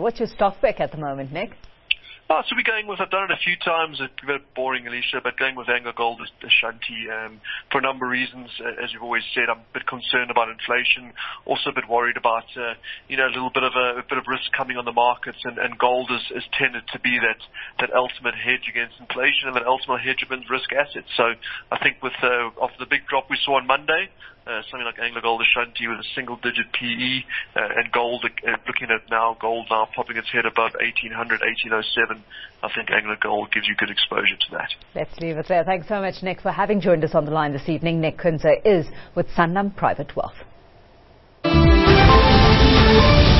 What's your stock pick at the moment, Nick? Oh, so we're going with, I've done it a few times, it's a bit boring, Alicia, but going with AngloGold Ashanti for a number of reasons. As you've always said, I'm a bit concerned about inflation, also a bit worried about, a little bit of risk coming on the markets, and gold is tended to be that ultimate hedge against inflation and that ultimate hedge against risk assets. So I think with after the big drop we saw on Monday, something like AngloGold Ashanti with a single-digit PE, and gold, looking at gold now popping its head above 1800, 1807. I think AngloGold gives you good exposure to that. Let's leave it there. Thanks so much, Nick, for having joined us on the line this evening. Nick Kunze is with Sanlam Private Wealth.